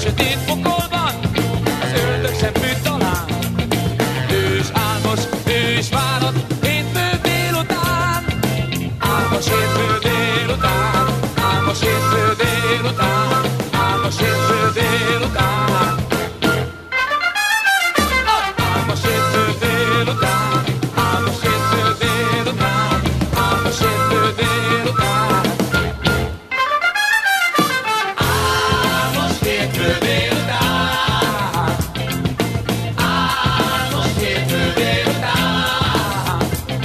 sötét pokolban az ördög sem fűt talán. Ős álmos, ős várat, hétfő délután. Álmos hétfő délután, álmos hétfő délután, álmos hétfő délután. Álmos hétfő délután, álmos hétfő délután, álmos hétfő délután. Álmos hétfő délután, álmos hétfő délután,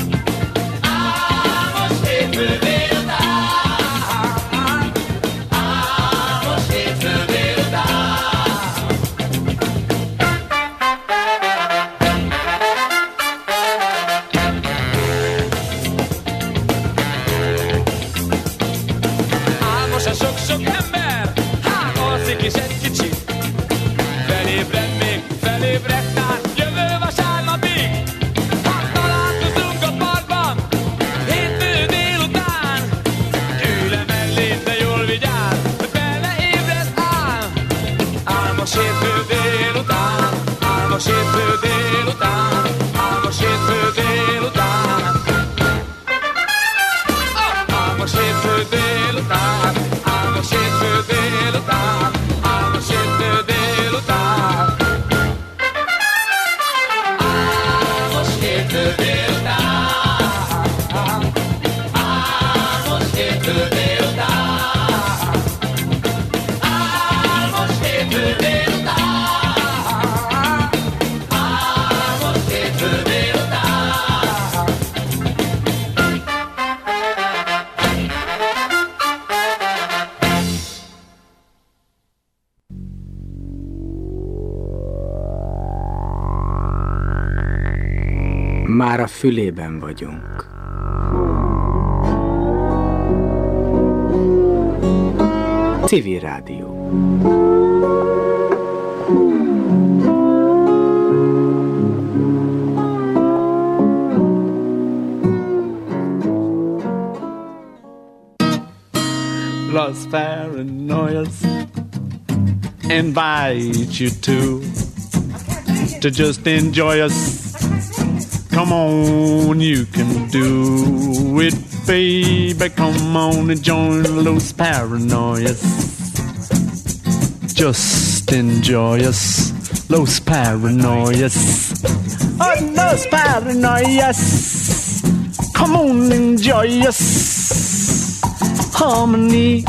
álmos hétfő délután, álmos hétfő délután. Álmos a sok-sok ember, hát alszik is egy kicsit. Felébred még, felébred tán, jövő vasárnapig. Hát találkozunk a parkban, hétfő délután. Ülj le mellé, de jól vigyázz, hogy beleébredsz ám. Álmos hétfő délután, álmos hétfő délután, álmos hétfő délután. Álmos hétfő délután, álmos hétfő délután, álmos hétfő délután. Álmos hétfő délután, álmos hétfő délután, álmos hétfő délután, álmos hétfő délután. Már a fülében vagyunk. Civil Rádió. Los Paranoias invite you to just enjoy us. Come on, you can do it, baby. Come on and join Los Paranoias. Just enjoy us, Los Paranoias. Oh, Los Paranoias. Come on, enjoy us. Harmony.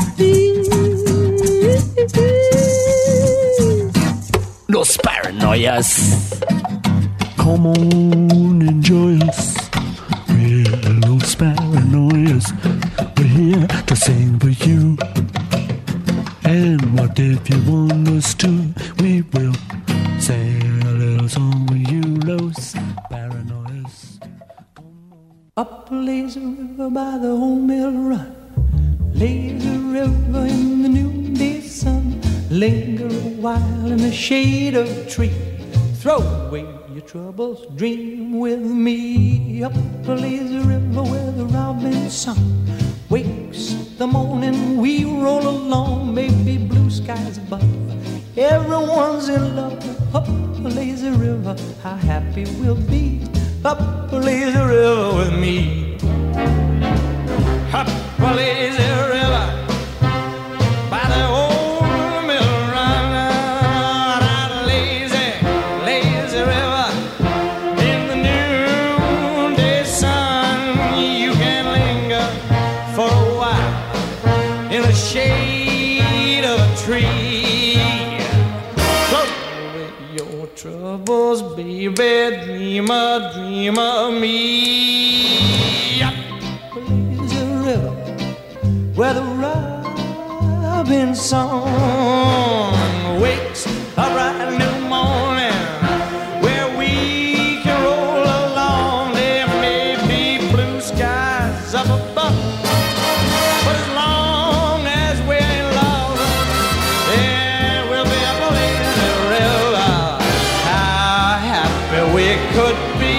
Los Paranoias. Come on, enjoy us. We're Los Paranoias. We're here to sing for you. And what if you want us to? We will sing a little song for you, Los Paranoias. Up a lazy river by the old mill run, lazy river in the noonday sun. Linger a while in the shade of a tree. Throw away your troubles, dream with me. Up a lazy river where the robin song wakes the morning, we roll along, maybe blue skies above. Everyone's in love. Up a lazy river, how happy we'll be. Up a lazy river with me. Up a lazy river by the old mill run. That lazy, lazy river in the noonday sun. You can linger for a while in the shade of a tree. Throw away your troubles, baby, dream of me. Up a lazy river where the robin song wakes a bright new morning, where we can roll along. There may be blue skies up above, but as long as we're in love, there will be a lazy river. How happy we could be.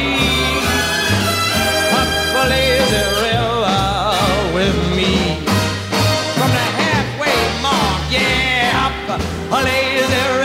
Up a lazy river with me. From the halfway mark, yeah, up a lazy river.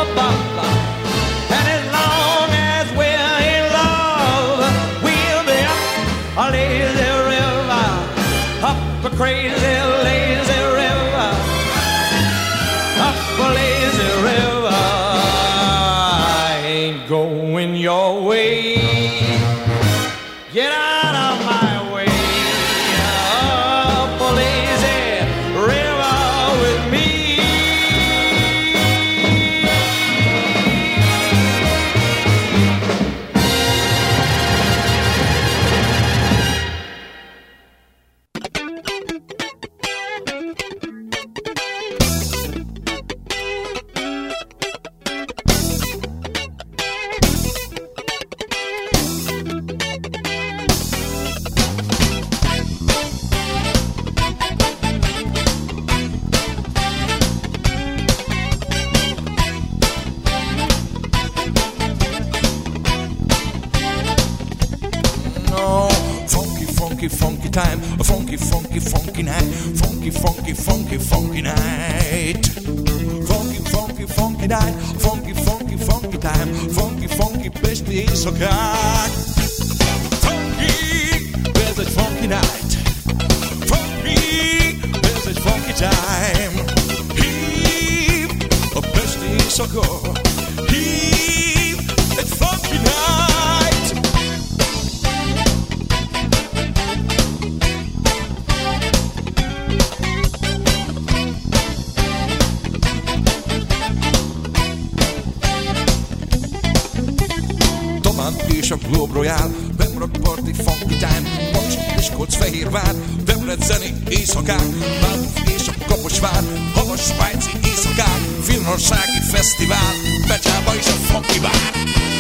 ba-ba-ba. And as long as we're in love, we'll be up a lazy river, up a crazy lazy river, up a lazy river. I ain't going your way. Get out of my way. Up a lazy river with me. Funky time, a funky, funky, funky night, funky, funky, funky, funky night. Funky, funky, funky night, funky, funky, funky time, funky, funky, best éjszakát. Funky, ez egy funky night. Funky, ez egy funky time. Hív a best éjszaka. Hív egy funky night. És a Globe Royale, Bemrak Party, Funky Time, Paks és Kocfehérvár, Debreceni éjszakák, Bánf és a Kaposvár, Havas svájci éjszakák, Finnországi fesztivál, Becsába is a Funky Bar.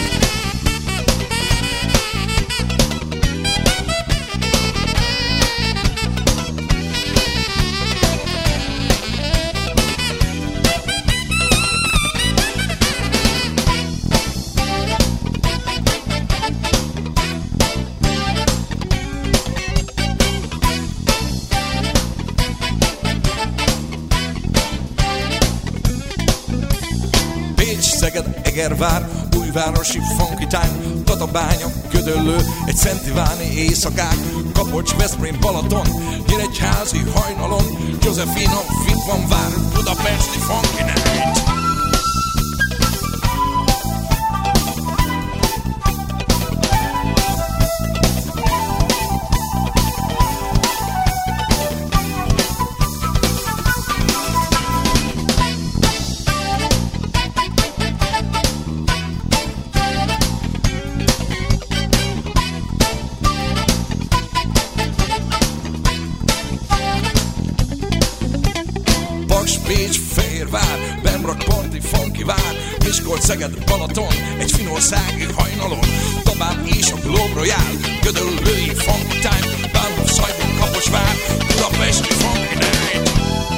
Egervár, Újvárosi Funky Time, Tatabánya, Gödöllő, egy szentiváni éjszakák, Kapocs, Veszprém, Balaton, Nyíregyházi hajnalon, Josephina, Fitvanvár, Budapesti Funky Night. Szeged, Balaton, egy finnországi hajnalon, Tabán és a Globe Royale, Gödöllői Funky Time, Bánhof, Szajbon, Kaposvár, Budapesti Funky Night.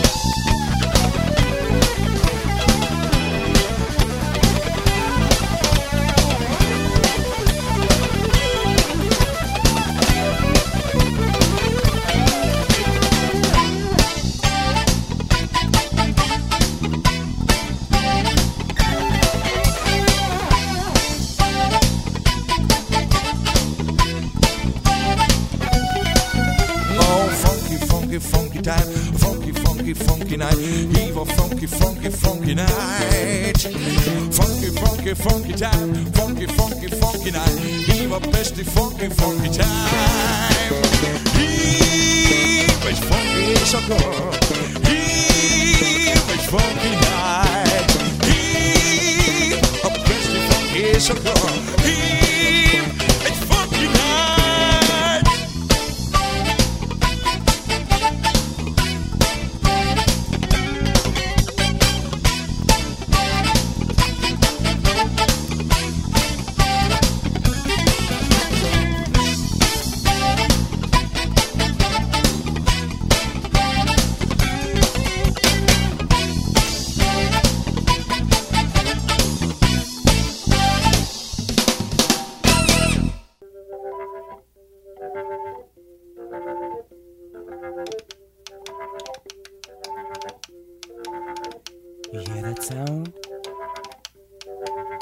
Funky night, heave a funky, funky, funky night. Funky, funky, funky time, funky, funky, funky night, heave a besti funky, funky time. Heave egy funky éjszaka, heave egy funky night, heave a besti funky éjszaka, heave egy funky night.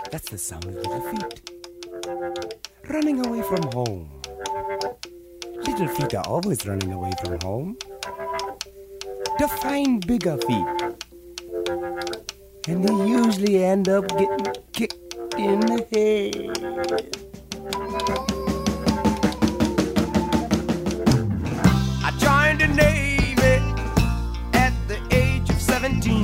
That's the sound of little feet. Running away from home. Little feet are always running away from home. To find bigger feet. And they usually end up getting kicked in the head. I joined the Navy at the age of 17.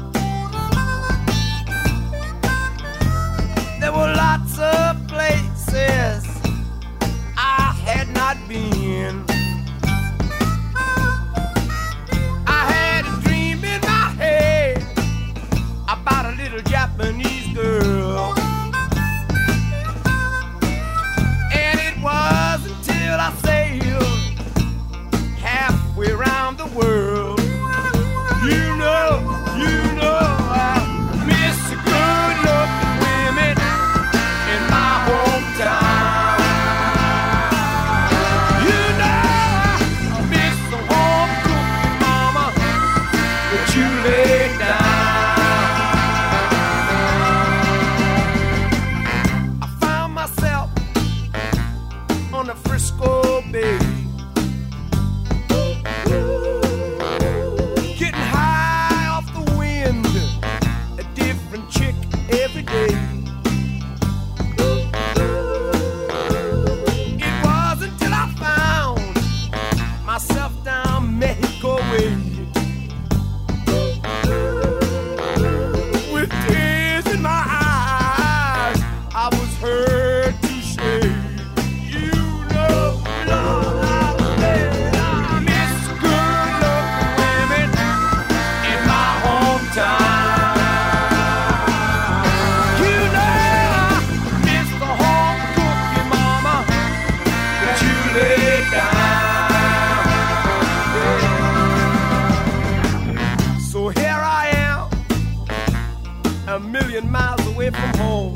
There were lots of places I had not been. I had a dream in my head about a little Japanese girl. And it was until I sailed halfway around the world. You know, I miss the good looking women in my hometown. You know, I miss the home cooking mama that you laid down. I found myself on the Frisco Bay, getting high off the wind, a different chick every day. It was until I found myself down Mexico way, with tears in my eyes, I was heard to say, you know, Lord, I miss good looking women in my hometown. You know, I miss the home cooking mama that you laid down. So here I am, a million miles away from home.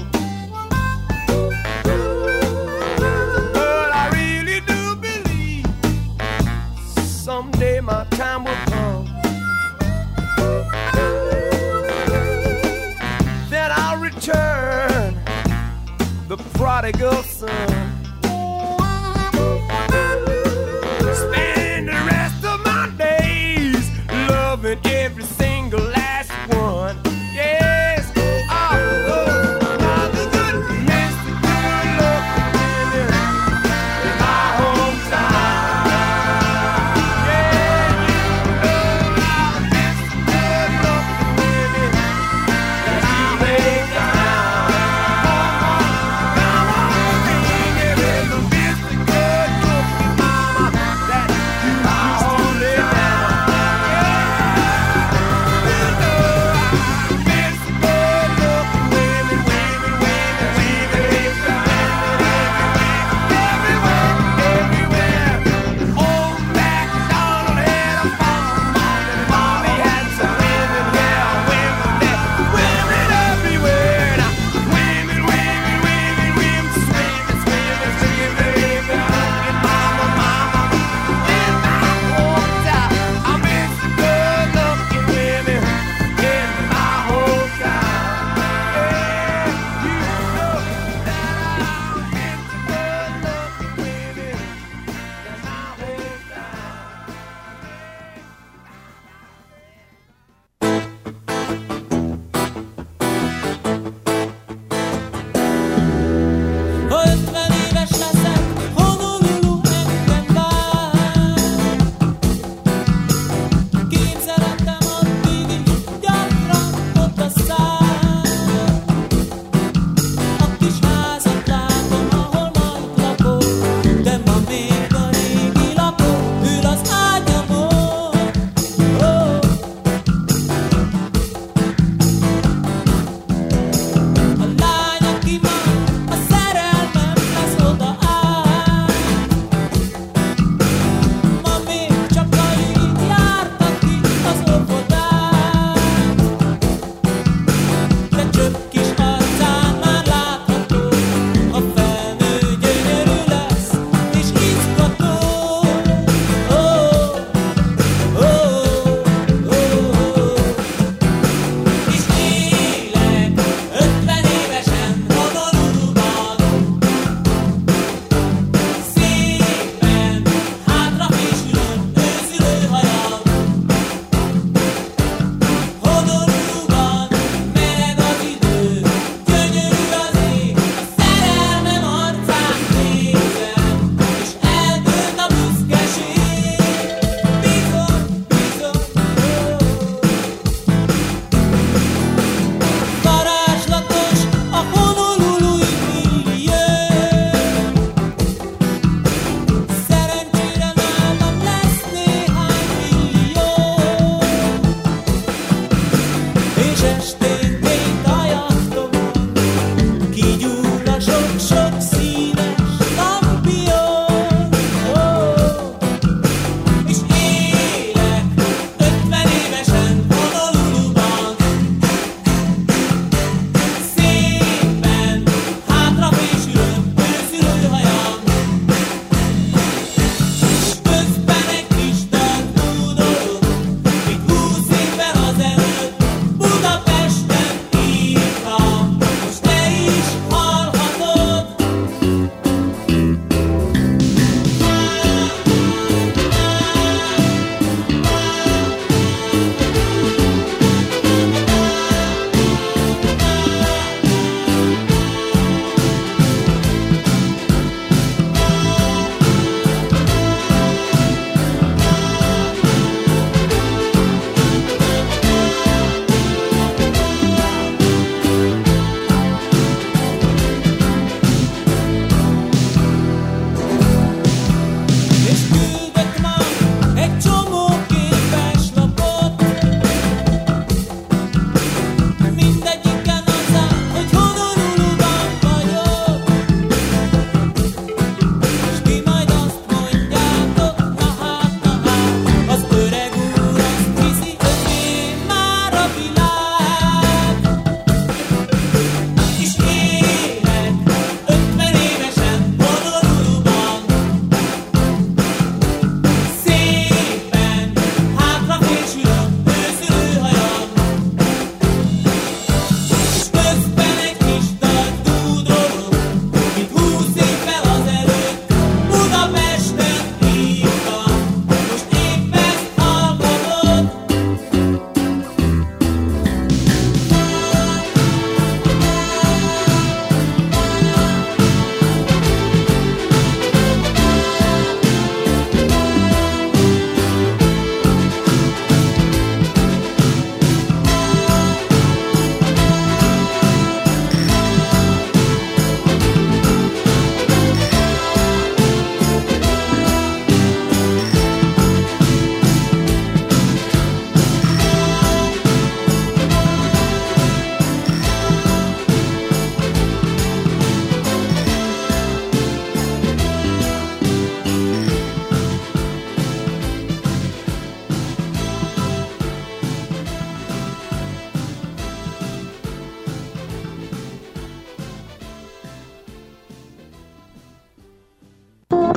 But I really do believe someday my time will come. Then I'll return, the prodigal son. Spend the rest of my days loving every single last one. Yes, all the good, miss the good looking women in my hometown. Yeah, you know I miss the good looking women that I laid down. Come on,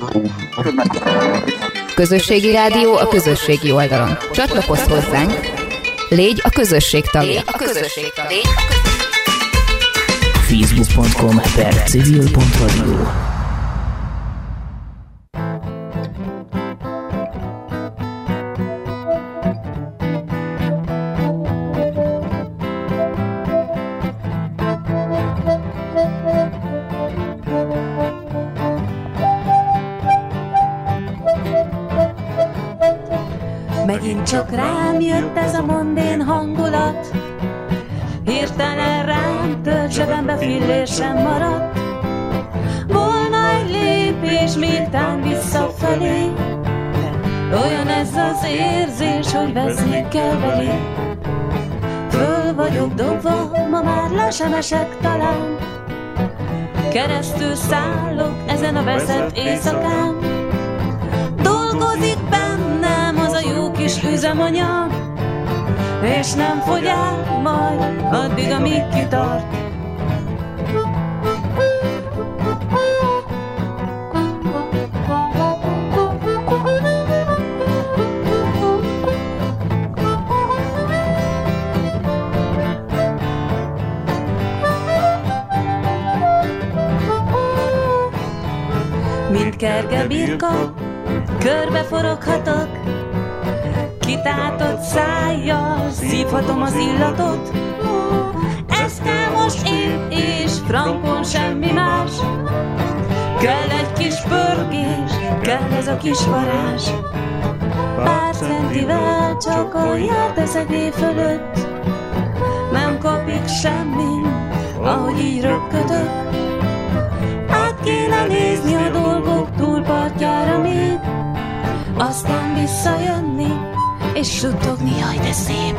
Közösségi rádió a közösségi oldalon. Csatlakozz hozzánk, légy a közösség tagja. Facebook.com/civil.radio. Megint csak rám jött ez a mondén hangulat, hirtelen rám tört zsebembe fillér sem maradt. Volna egy lépés még tán visszafelé, olyan ez az érzés, hogy veszni kell belé. Föl vagyok dobva, ma már le sem esek talán, keresztül szállok ezen a veszett éjszakán. Dolgozik bennem az a jó kis üzemanyag, és nem fogy el majd addig, amíg kitart. Mint kerge birka, körbe foroghatok, kitátott szájjal szívhatom az illatot. Ez kell most én, és frankon semmi más. Kell egy kis pörgés, kell ez a kis varázs. Pár centivel csak alját teszek éj fölött, nem kapik semmi, ahogy így röpködök. Át kéne nézni a dolgok túlpartjára még, aztán visszajönni és suttogni, jaj de szép.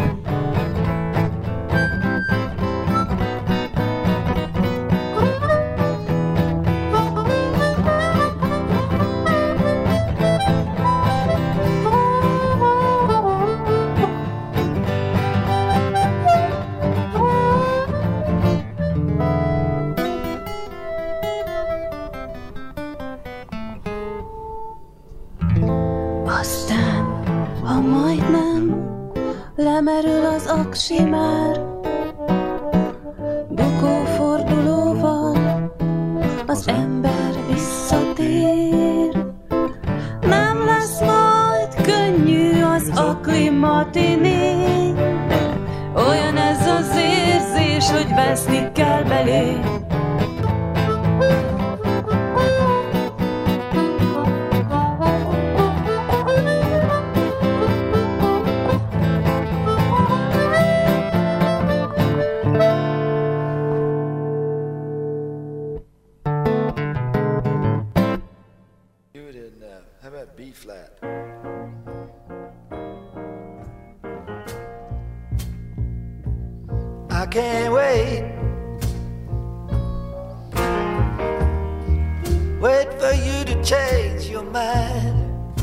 Aztán, ha majdnem lemerül az aksi már, bukófordulóval az ember visszatér. Nem lesz majd könnyű az akli matiné, olyan ez az érzés, hogy veszni kell belé. How about B flat? I can't wait for you to change your mind.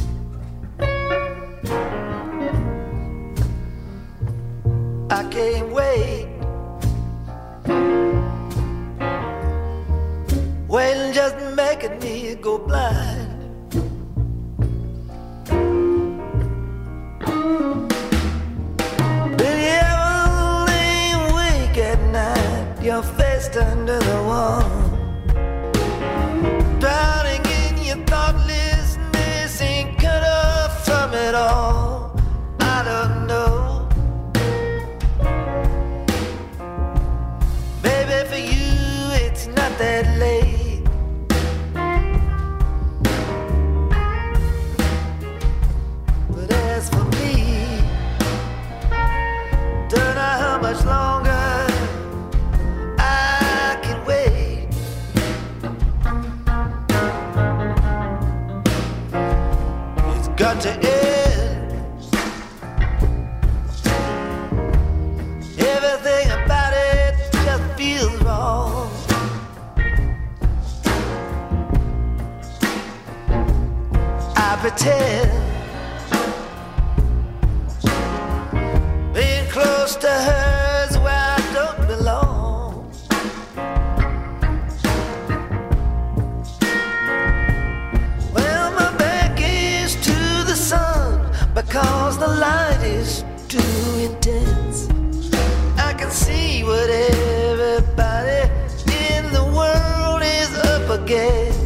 I can't wait when just making me go blind. Your face under the wall, drowning in your thoughtlessness, ain't cut off from it all. I don't know, maybe for you it's not that late, but as for me, don't know how much longer got to end. Everything about it just feels wrong. I pretend being close to her is where I don't belong. Well, forget